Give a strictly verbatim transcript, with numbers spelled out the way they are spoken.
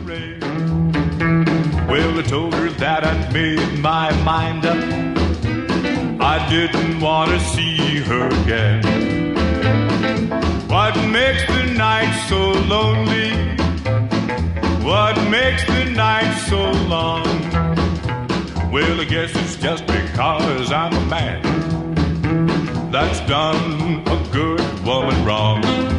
rain. Well, I told her that I'd made my mind up. I didn't want to see her again. What makes the night so lonely? What makes the night so long? Well, I guess it's just because I'm a man that's done a good woman wrong.